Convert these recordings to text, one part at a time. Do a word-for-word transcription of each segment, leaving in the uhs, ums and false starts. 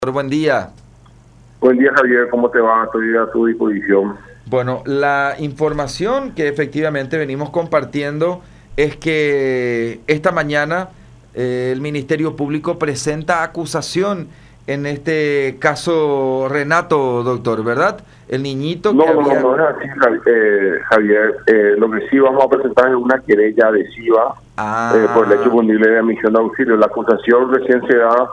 Buen día. Buen día, Javier, ¿cómo te va? Estoy a tu disposición. Bueno, la información que efectivamente venimos compartiendo es que esta mañana eh, el Ministerio Público presenta acusación en este caso Renato, doctor, ¿verdad? El niñito que No, no, había... no es así, Javi- eh, Javier. Eh, lo que sí vamos a presentar es una querella adhesiva eh, por el hecho Ah, punible de admisión de auxilio. La acusación recién se da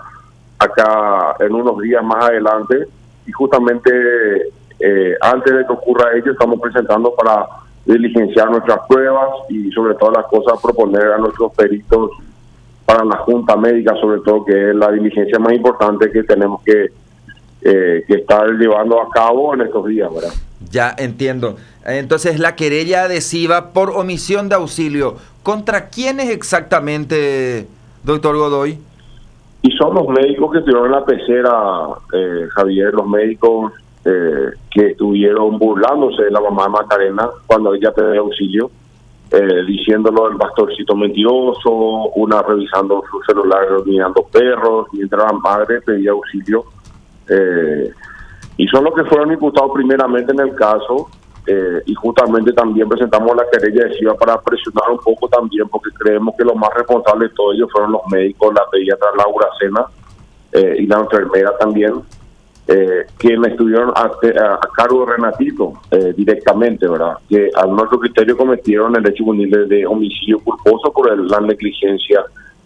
acá en unos días más adelante y justamente eh, antes de que ocurra ello estamos presentando para diligenciar nuestras pruebas y sobre todas las cosas proponer a nuestros peritos para la Junta Médica, sobre todo, que es la diligencia más importante que tenemos que, eh, que estar llevando a cabo en estos días, ¿verdad? ya entiendo. Entonces, la querella adhesiva por omisión de auxilio, ¿contra quiénes exactamente, doctor Godoy? Y son los médicos que estuvieron en la pecera, eh, Javier, los médicos eh, que estuvieron burlándose de la mamá de Macarena cuando ella pedía auxilio, eh, diciéndolo el pastorcito mentiroso, una revisando su celular, mirando perros, mientras la madre pedía auxilio. Eh, y son los que fueron imputados primeramente en el caso, eh, y justamente también presentamos la querella adhesiva para presionar un poco también, porque creemos que los más responsables de todo ello fueron los médicos, la pediatra Laura Sena eh, y la enfermera también, eh, quienes estuvieron a, a, a cargo de Renatito eh, directamente, ¿verdad? Que a nuestro criterio cometieron el hecho punible de homicidio culposo por el, la negligencia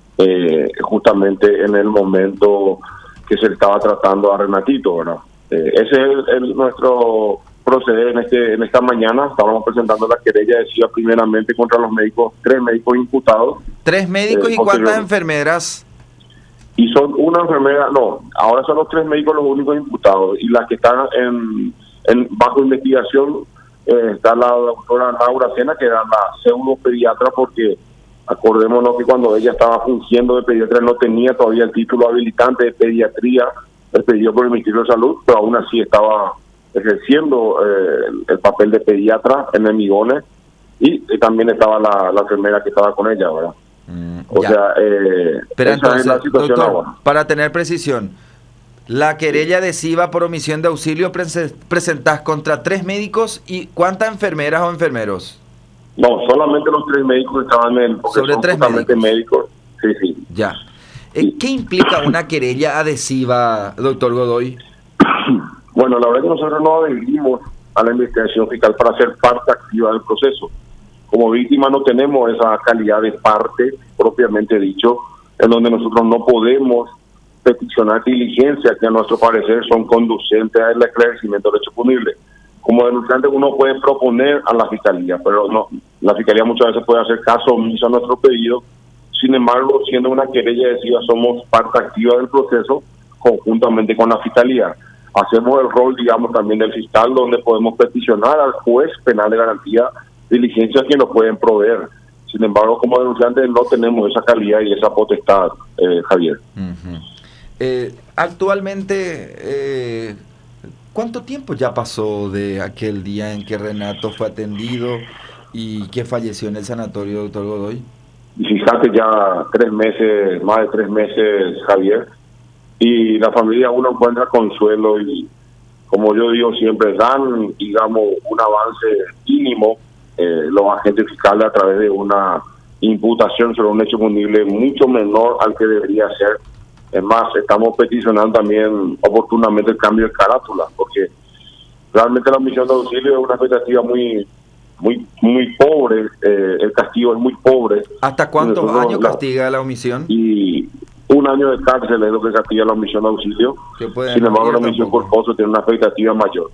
eh, justamente en el momento que se le estaba tratando a Renatito, ¿verdad? Eh, ese es el, el, nuestro proceder en este en esta mañana. Estábamos presentando la querella adhesiva primeramente contra los médicos, tres médicos imputados. ¿Tres médicos eh, y cuántas enfermeras? Y son una enfermera, no, ahora son los tres médicos los únicos imputados. Y las que están en, en bajo investigación eh, está la doctora Laura Sena, que era la pseudo pediatra, porque acordémonos que cuando ella estaba fungiendo de pediatra no tenía todavía el título habilitante de pediatría expedido por el Ministerio de Salud, pero aún así estaba ejerciendo eh, el papel de pediatra en el Migones, y, y también estaba la, la enfermera que estaba con ella, ¿verdad? Mm, o ya. sea, eh, Pero esa entonces, es la situación doctor, ahora. para tener precisión, la querella adhesiva por omisión de auxilio prese- presentás contra tres médicos y ¿cuántas enfermeras o enfermeros? No, solamente los tres médicos estaban en, porque Sobre son tres justamente médicos. médicos. Sí, sí. Ya. Eh, sí. ¿Qué implica una querella adhesiva, doctor Godoy? Bueno, la verdad que nosotros no adherimos a la investigación fiscal para ser parte activa del proceso. Como víctima no tenemos esa calidad de parte, propiamente dicho, en donde nosotros no podemos peticionar diligencias que a nuestro parecer son conducentes al esclarecimiento del hecho punible. Como denunciante uno puede proponer a la fiscalía, pero no, la fiscalía muchas veces puede hacer caso omiso a nuestro pedido. Sin embargo, siendo una querella adhesiva, somos parte activa del proceso conjuntamente con la fiscalía. Hacemos el rol, digamos, también del fiscal, donde podemos peticionar al juez penal de garantía diligencias que nos pueden proveer. Sin embargo, como denunciantes no tenemos esa calidad y esa potestad, eh, Javier. Uh-huh. eh, actualmente, eh, ¿cuánto tiempo ya pasó de aquel día en que Renato fue atendido y que falleció en el sanatorio, doctor Godoy? Y fíjate, ya tres meses, más de tres meses, Javier, y la familia uno encuentra consuelo y, como yo digo siempre, dan, digamos, un avance mínimo eh, los agentes fiscales a través de una imputación sobre un hecho punible mucho menor al que debería ser. Es más, estamos peticionando también oportunamente el cambio de carátula, porque realmente la omisión de auxilio es una expectativa muy muy muy pobre, eh, el castigo es muy pobre. ¿Hasta cuántos Nosotros, años la, castiga la omisión? Y un año de cárcel es lo que castiga la omisión de auxilio. Sin embargo, la omisión culposa tiene una expectativa mayor.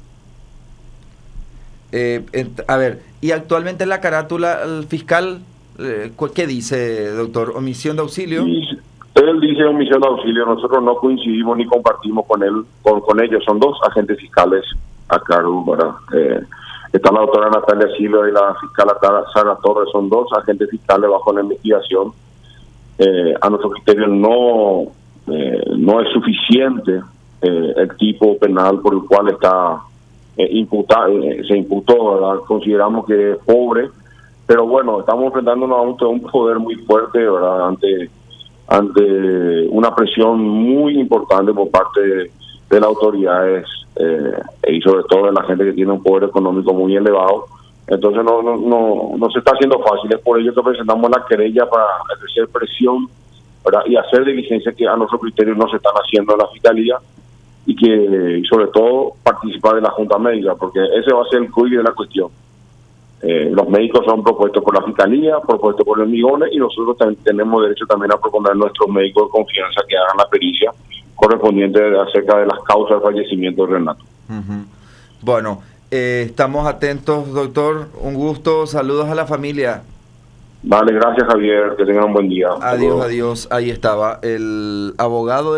Eh, a ver, y actualmente la carátula, el fiscal, eh, ¿qué dice, doctor? ¿Omisión de auxilio? Y él dice omisión de auxilio, nosotros no coincidimos ni compartimos con él, con, con ellos. Son dos agentes fiscales a cargo, ¿verdad? Eh, está la doctora Natalia Silva y la fiscal Sara Torres, son dos agentes fiscales bajo la investigación. Eh, a nuestro criterio no, eh, no es suficiente eh, el tipo penal por el cual está eh, imputado, eh, se imputó, ¿verdad? Consideramos que es pobre, pero bueno, estamos enfrentándonos a un, a un poder muy fuerte, ¿verdad? Ante, ante una presión muy importante por parte de de las autoridades eh, y sobre todo de la gente que tiene un poder económico muy elevado. Entonces no, no, no, no se está haciendo fácil. Es por ello que presentamos la querella para ejercer presión, ¿verdad?, y hacer diligencias que a nuestro criterio no se están haciendo en la Fiscalía, y que y sobre todo participar de la Junta Médica, porque ese va a ser el cuello de la cuestión. Eh, los médicos son propuestos por la Fiscalía, propuestos por los migones, y nosotros también tenemos derecho también a proponer a nuestros médicos de confianza que hagan la pericia correspondiente acerca de las causas del fallecimiento de Renato. Uh-huh. Bueno, eh, estamos atentos, doctor. Un gusto. Saludos a la familia. Vale, gracias, Javier. Que tengan un buen día. Adiós, adiós. Ahí estaba el abogado del